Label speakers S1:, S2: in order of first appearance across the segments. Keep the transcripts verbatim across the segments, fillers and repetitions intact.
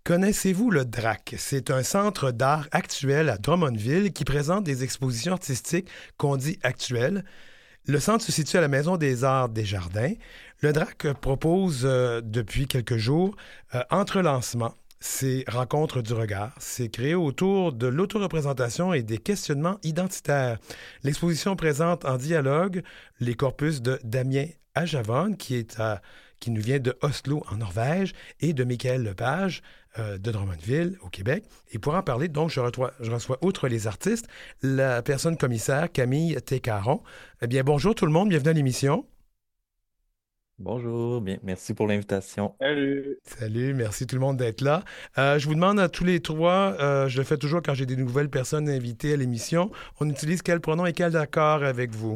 S1: Connaissez-vous le D R A C? C'est un centre d'art actuel à Drummondville qui présente des expositions artistiques qu'on dit actuelles. Le centre se situe à la Maison des Arts des Jardins. Le D R A C propose euh, depuis quelques jours euh, Entre-lancements. C'est Rencontres du regard. C'est créé autour de l'autoreprésentation et des questionnements identitaires. L'exposition présente en dialogue les corpus de Damien Ajavon, qui est à qui nous vient de Oslo, en Norvège, et de Michael Lepage, euh, de Drummondville, au Québec. Et pour en parler, donc, je reçois, je reçois, outre les artistes, la personne commissaire, Camille Técaron. Eh bien, bonjour tout le monde, bienvenue à l'émission.
S2: Bonjour, bien, merci pour l'invitation.
S3: Salut.
S1: Salut, merci tout le monde d'être là. Euh, je vous demande à tous les trois, euh, je le fais toujours quand j'ai des nouvelles personnes invitées à l'émission, on utilise quel pronom et quel accord avec vous?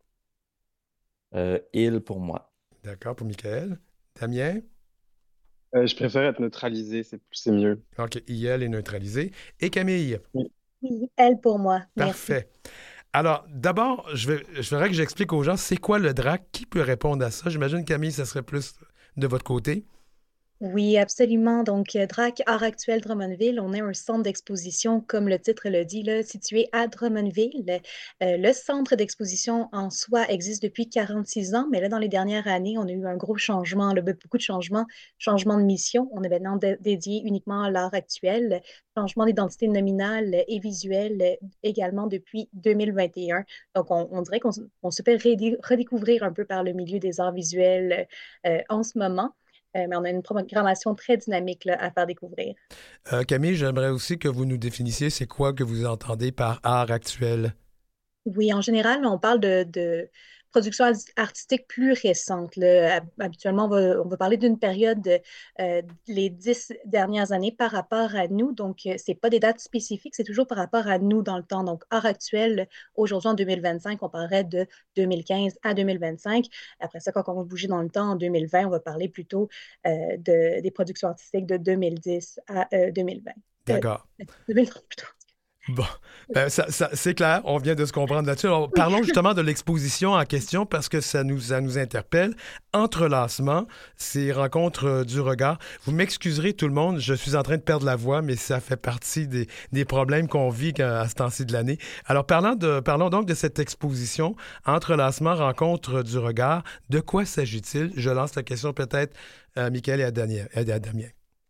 S2: Euh, il pour moi.
S1: D'accord, pour Michael. Damien?
S3: Euh, je préfère être neutralisé, c'est plus, c'est mieux.
S1: OK, I L est neutralisé. Et Camille?
S3: Oui.
S4: Oui, elle pour moi. Merci.
S1: Parfait. Alors, d'abord, je vais, je voudrais que j'explique aux gens c'est quoi le D R A C. Qui peut répondre à ça? J'imagine, Camille, ça serait plus de votre côté.
S4: Oui, absolument. Donc, euh, D R A C Art Actuel Drummondville, on est un centre d'exposition, comme le titre le dit, là, situé à Drummondville. Euh, le centre d'exposition en soi existe depuis quarante-six ans, mais là, dans les dernières années, on a eu un gros changement, là, beaucoup de changements, changement de mission. On est maintenant dé- dédié uniquement à l'art actuel, changement d'identité nominale et visuelle euh, également depuis deux mille vingt et un. Donc, on, on dirait qu'on s- on se fait redé- redécouvrir un peu par le milieu des arts visuels euh, en ce moment. Euh, mais on a une programmation très dynamique là, à faire découvrir.
S1: Euh, Camille, j'aimerais aussi que vous nous définissiez c'est quoi que vous entendez par art actuel.
S4: Oui, en général, on parle de, de production art- artistique plus récente, là. Hab- Habituellement, on va, on va parler d'une période de euh, les dix dernières années par rapport à nous. Donc, euh, c'est pas des dates spécifiques, c'est toujours par rapport à nous dans le temps. Donc, art actuel, aujourd'hui en deux mille vingt-cinq, on parlerait de deux mille quinze à deux mille vingt-cinq. Après ça, quand on va bouger dans le temps, en deux mille vingt, on va parler plutôt euh, de, des productions artistiques de deux mille dix à euh, deux mille vingt. Euh,
S1: D'accord.
S4: deux mille trente plutôt.
S1: Bon, ben, ça, ça- c'est clair, on vient de se comprendre là-dessus. Alors, parlons justement de l'exposition en question parce que ça nous, ça nous interpelle. Entrelacement, ces rencontres euh, du regard. Vous m'excuserez tout le monde, je suis en train de perdre la voix, mais ça fait partie des, des problèmes qu'on vit quand- à ce temps-ci de l'année. Alors, parlant de, parlons donc de cette exposition, Entrelacement, rencontre du regard. De quoi s'agit-il? Je lance la question peut-être à Michael et à, Daniel, et à Damien.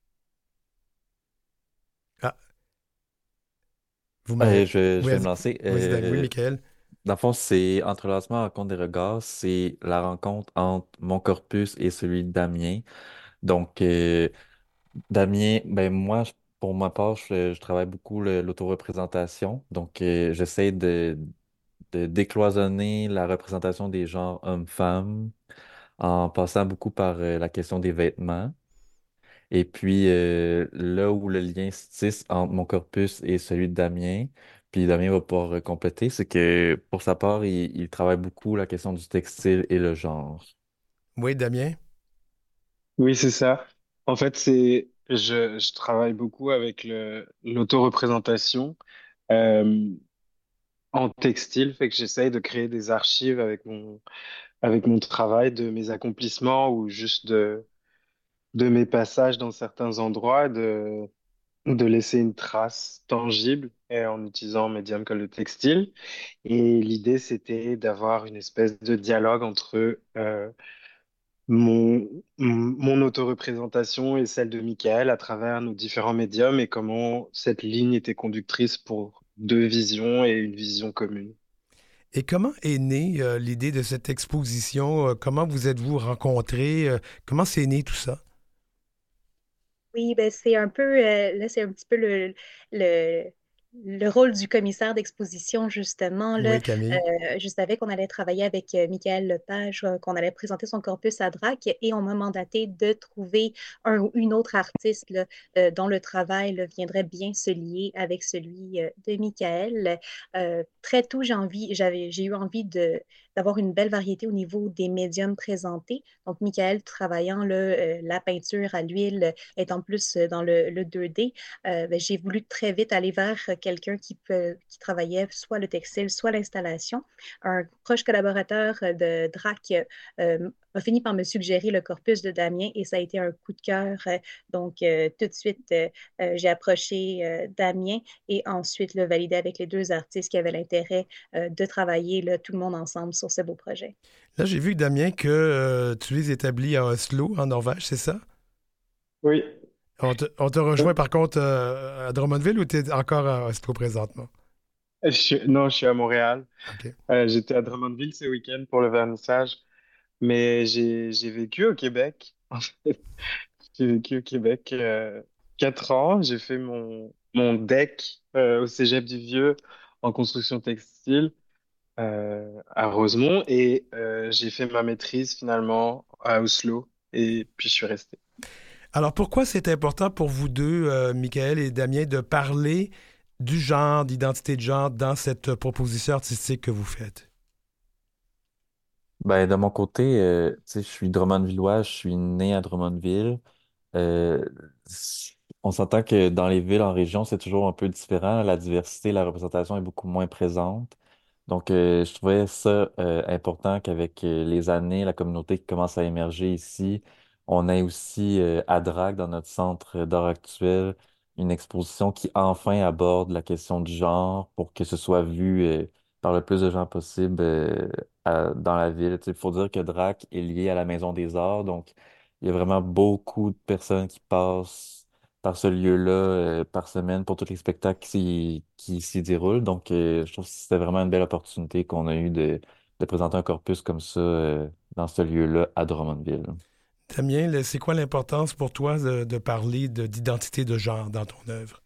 S1: Ah, vous
S2: Euh,
S1: m'avez...
S2: je, je
S1: Oui,
S2: vais me
S1: allez-
S2: lancer.
S1: vas-y, Dan- oui,
S2: Euh,
S1: Michael.
S2: dans le fond, c'est Entrelacement, rencontre des regards, c'est la rencontre entre mon corpus et celui de Damien. Donc, euh, Damien, ben moi, je- pour ma part, je, je travaille beaucoup le- l'autoreprésentation. Donc, euh, j'essaie de, de décloisonner la représentation des genres hommes-femmes en passant beaucoup par euh, la question des vêtements. Et puis, euh, là où le lien se tisse entre mon corpus et celui de Damien, puis Damien va pouvoir euh, compléter, c'est que pour sa part, il, il travaille beaucoup la question du textile et le genre.
S1: Oui, Damien.
S3: Oui, c'est ça. En fait, c'est je, je travaille beaucoup avec le l'autoreprésentation euh, en textile, fait que j'essaye de créer des archives avec mon avec mon travail, de mes accomplissements ou juste de de mes passages dans certains endroits, de de laisser une trace tangible et en utilisant un médium comme le textile. Et l'idée, c'était d'avoir une espèce de dialogue entre euh, mon, mon autoreprésentation et celle de Michael à travers nos différents médiums et comment cette ligne était conductrice pour deux visions et une vision commune.
S1: Et comment est née euh, l'idée de cette exposition? Euh, comment vous êtes-vous rencontrés? Euh, comment c'est né tout ça?
S4: Oui, ben c'est un peu, euh, là, c'est un petit peu le, le, le rôle du commissaire d'exposition, justement. Là.
S1: Oui, Camille.
S4: Euh, je savais qu'on allait travailler avec euh, Michael Lepage, euh, qu'on allait présenter son corpus à D R A C et on m'a mandaté de trouver un ou une autre artiste là, euh, dont le travail là, viendrait bien se lier avec celui euh, de Michael. Euh, très tôt, j'ai envie, j'avais, j'ai eu envie de, d'avoir une belle variété au niveau des médiums présentés. Donc, Michael travaillant là, euh, la peinture à l'huile, étant plus euh, dans le, le deux D, euh, ben, j'ai voulu très vite aller vers euh, quelqu'un qui, peut, qui travaillait soit le textile, soit l'installation. Un proche collaborateur euh, de D R A C euh, a fini par me suggérer le corpus de Damien et ça a été un coup de cœur. Euh, donc, euh, tout de suite, euh, euh, j'ai approché euh, Damien et ensuite le validé avec les deux artistes qui avaient l'intérêt euh, de travailler là, tout le monde ensemble sur ce beau projet.
S1: Là, j'ai vu, Damien, que euh, tu es établi à Oslo, en Norvège, c'est ça?
S3: Oui.
S1: On te, on te rejoint par contre euh, à Drummondville ou tu es encore à Oslo présentement?
S3: Je suis- non, je suis à Montréal.
S1: OK.
S3: Euh, j'étais à Drummondville ce week-end pour le vernissage, mais j'ai j'ai vécu au Québec. En fait, j'ai vécu au Québec euh, quatre ans. J'ai fait mon mon DEC euh, au Cégep du Vieux en construction textile euh, à Rosemont et euh, j'ai fait ma maîtrise finalement à Oslo et puis je suis resté.
S1: Alors, pourquoi c'est important pour vous deux, euh, Michael et Damien, de parler du genre, d'identité de genre dans cette proposition artistique que vous faites?
S2: Ben, de mon côté, euh, tu sais, je suis Drummondvillois, je suis né à Drummondville. Euh, s- on s'entend que dans les villes en région, c'est toujours un peu différent. La diversité, la représentation est beaucoup moins présente. Donc, euh, je trouvais ça euh, important qu'avec euh, les années, la communauté qui commence à émerger ici, on ait aussi euh, à Drac, dans notre centre d'art actuel, une exposition qui enfin aborde la question du genre pour que ce soit vu euh, par le plus de gens possible euh, à- dans la ville. Il faut dire que Drac est lié à la Maison des Arts, donc il y a vraiment beaucoup de personnes qui passent par ce lieu-là euh, par semaine pour tous les spectacles qui, qui s'y déroulent. Donc, euh, je trouve que c'était vraiment une belle opportunité qu'on a eu de, de présenter un corpus comme ça euh, dans ce lieu-là à Drummondville.
S1: Damien, le- c'est quoi l'importance pour toi de, de parler de- d'identité de genre dans ton œuvre?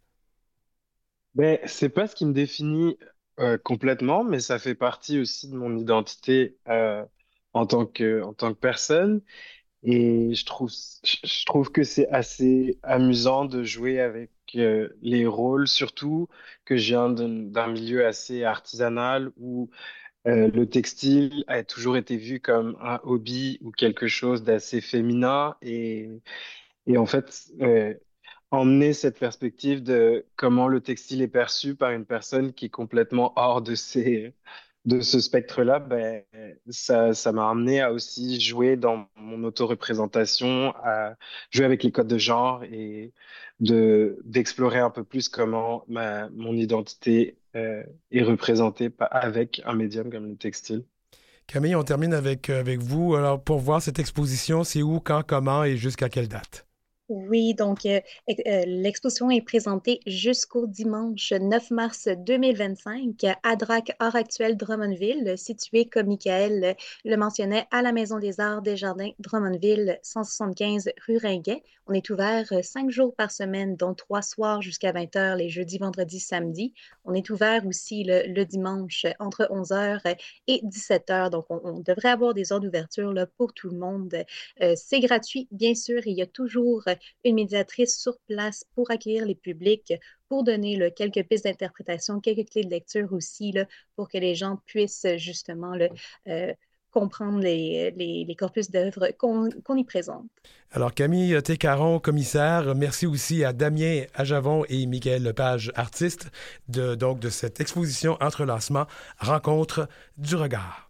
S3: Ben, c'est pas ce qui me définit euh, complètement, mais ça fait partie aussi de mon identité euh, en tant que en tant que personne. Et je trouve, je je trouve que c'est assez amusant de jouer avec euh, les rôles, surtout que je viens d'un d'un milieu assez artisanal où euh, le textile a toujours été vu comme un hobby ou quelque chose d'assez féminin. Et, et en fait, euh, emmener cette perspective de comment le textile est perçu par une personne qui est complètement hors de ces, de ce spectre-là, ben, ça, ça m'a amené à aussi jouer dans mon autoreprésentation, à jouer avec les codes de genre et de, d'explorer un peu plus comment ma, mon identité euh, est représentée pa- avec un médium comme le textile.
S1: Camille, on termine avec, euh, avec vous. Alors, pour voir cette exposition, c'est où, quand, comment et jusqu'à quelle date?
S4: Oui, donc euh, ex- euh, l'exposition est présentée jusqu'au dimanche neuf mars deux mille vingt-cinq à Drac Art Actuel Drummondville, situé, comme Michael le mentionnait, à la Maison des Arts des Jardins Drummondville, cent soixante-quinze rue Ringuet. On est ouvert euh, cinq jours par semaine, dont trois soirs jusqu'à vingt heures, les jeudis, vendredis, samedis. On est ouvert aussi le, le dimanche entre onze heures et dix-sept heures. Donc, on, on devrait avoir des heures d'ouverture là, pour tout le monde. Euh, c'est gratuit, bien sûr. Il y a toujours une médiatrice sur place pour accueillir les publics, pour donner là, quelques pistes d'interprétation, quelques clés de lecture aussi, là, pour que les gens puissent justement là, euh, comprendre les, les, les corpus d'œuvres qu'on qu'on y présente.
S1: Alors, Camille Técaron, commissaire, merci aussi à Damien Ajavon et Michael Lepage, artistes, de, donc, de cette exposition Entrelacement, Rencontre du regard.